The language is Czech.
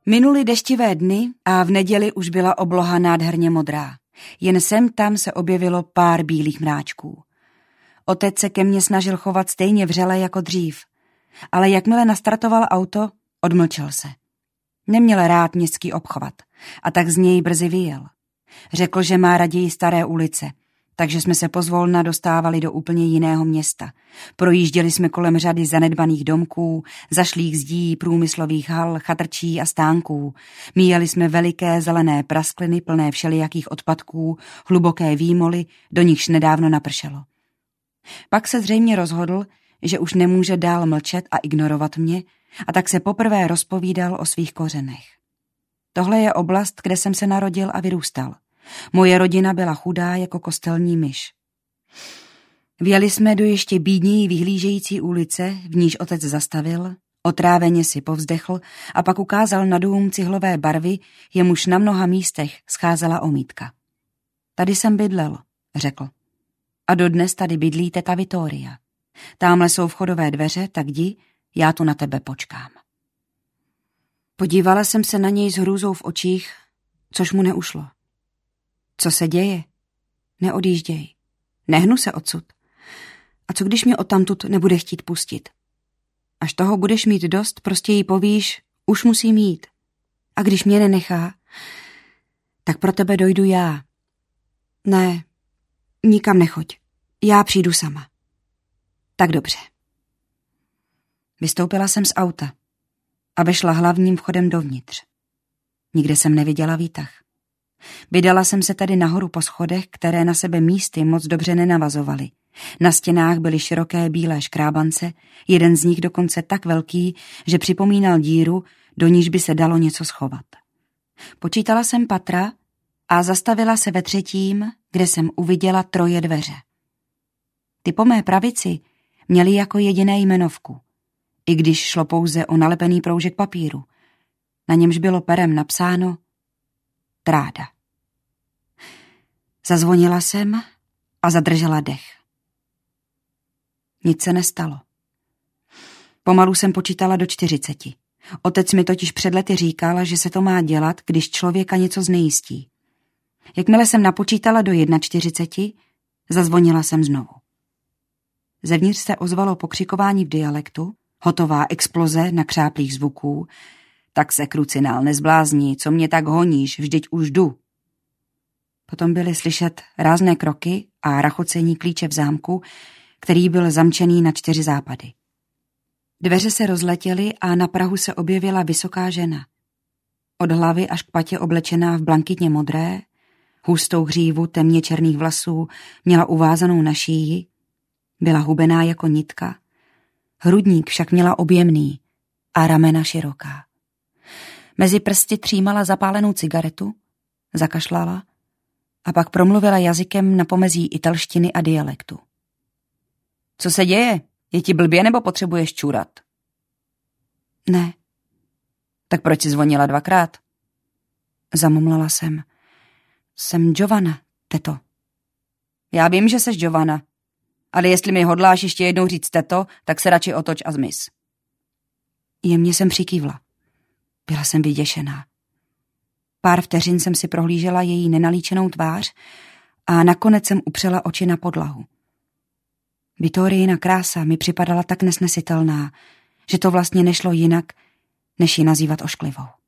Minuly deštivé dny a v neděli už byla obloha nádherně modrá. Jen sem tam se objevilo pár bílých mráčků. Otec se ke mně snažil chovat stejně vřele jako dřív, ale jakmile nastartoval auto, odmlčel se. Neměl rád městský obchvat a tak z něj brzy vyjel. Řekl, že má raději staré ulice, takže jsme se pozvolna dostávali do úplně jiného města. Projížděli jsme kolem řady zanedbaných domků, zašlých zdí, průmyslových hal, chatrčí a stánků. Míjeli jsme veliké zelené praskliny plné všelijakých odpadků, hluboké výmoly, do nichž nedávno napršelo. Pak se zřejmě rozhodl, že už nemůže dál mlčet a ignorovat mě, a tak se poprvé rozpovídal o svých kořenech. Tohle je oblast, kde jsem se narodil a vyrůstal. Moje rodina byla chudá jako kostelní myš. Vjeli jsme do ještě bídněji vyhlížející ulice, v níž otec zastavil, otráveně si povzdechl a pak ukázal na dům cihlové barvy, jemuž na mnoha místech scházela omítka. Tady jsem bydlel, řekl. A dodnes tady bydlí teta Vittoria. Támhle jsou vchodové dveře, tak jdi, já tu na tebe počkám. Podívala jsem se na něj s hrůzou v očích, což mu neušlo. Co se děje? Neodjížděj. Nehnu se odsud. A co když mě odtamtud nebude chtít pustit? Až toho budeš mít dost, prostě jí povíš, už musím jít. A když mě nenechá, tak pro tebe dojdu já. Ne, nikam nechoď. Já přijdu sama. Tak dobře. Vystoupila jsem z auta a vešla hlavním vchodem dovnitř. Nikde jsem neviděla výtah. Vydala jsem se tady nahoru po schodech, které na sebe místy moc dobře nenavazovaly. Na stěnách byly široké bílé škrábance, jeden z nich dokonce tak velký, že připomínal díru, do níž by se dalo něco schovat. Počítala jsem patra a zastavila se ve třetím, kde jsem uviděla 3 dveře. Ty po mé pravici měly jako jediné jmenovku, i když šlo pouze o nalepený proužek papíru. Na němž bylo perem napsáno Tráda. Zazvonila jsem a zadržela dech. Nic se nestalo. Pomalu jsem počítala do 40. Otec mi totiž před lety říkal, že se to má dělat, když člověka něco znejistí. Jakmile jsem napočítala do 41, zazvonila jsem znovu. Zevnitř se ozvalo pokřikování v dialektu, hotová exploze nakřáplých zvuků. Tak se, krucinál, nezblázní, co mě tak honíš, vždyť už jdu. Potom byly slyšet rázné kroky a rachocení klíče v zámku, který byl zamčený na 4 západy. Dveře se rozletěly a na prahu se objevila vysoká žena. Od hlavy až k patě oblečená v blankitně modré, hustou hřívu temně černých vlasů měla uvázanou na šíji, byla hubená jako nitka, hrudník však měla objemný a ramena široká. Mezi prsty třímala zapálenou cigaretu, zakašlala a pak promluvila jazykem na pomezí italštiny a dialektu. Co se děje? Je ti blbě nebo potřebuješ čůrat? Ne. Tak proč jsi zvonila 2krát? Zamumlala jsem. Jsem Giovanna, teto. Já vím, že seš Giovanna, ale jestli mi hodláš ještě jednou říct teto, tak se radši otoč a zmiz. Jemně jsem přikývla. Byla jsem vyděšená. Pár vteřin jsem si prohlížela její nenalíčenou tvář a nakonec jsem upřela oči na podlahu. Vittoriina krása mi připadala tak nesnesitelná, že to vlastně nešlo jinak, než ji nazývat ošklivou.